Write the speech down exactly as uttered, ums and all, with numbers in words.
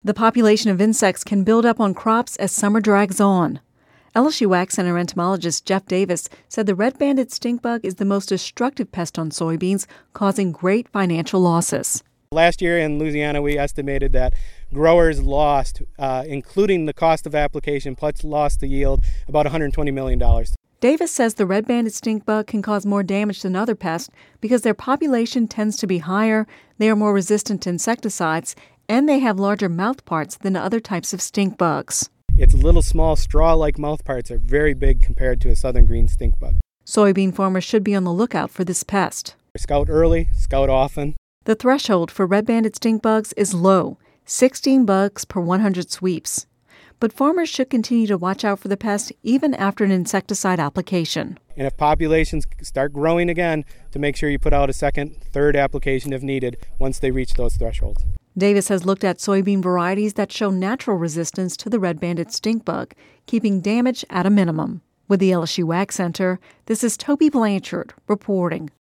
The population of insects can build up on crops as summer drags on. L S U Ag Center entomologist Jeff Davis said the red-banded stink bug is the most destructive pest on soybeans, causing great financial losses. Last year in Louisiana, we estimated that growers lost, uh, including the cost of application, plus lost the yield, about one hundred twenty million dollars. Davis says the red-banded stink bug can cause more damage than other pests because their population tends to be higher, they are more resistant to insecticides, and they have larger mouth parts than other types of stink bugs. Its little small straw-like mouth parts are very big compared to a southern green stink bug. Soybean farmers should be on the lookout for this pest. Scout early, scout often. The threshold for red-banded stink bugs is low, sixteen bugs per one hundred sweeps. But farmers should continue to watch out for the pest even after an insecticide application. And if populations start growing again, to make sure you put out a second, third application if needed once they reach those thresholds. Davis has looked at soybean varieties that show natural resistance to the red-banded stink bug, keeping damage at a minimum. With the L S U Ag Center, this is Toby Blanchard reporting.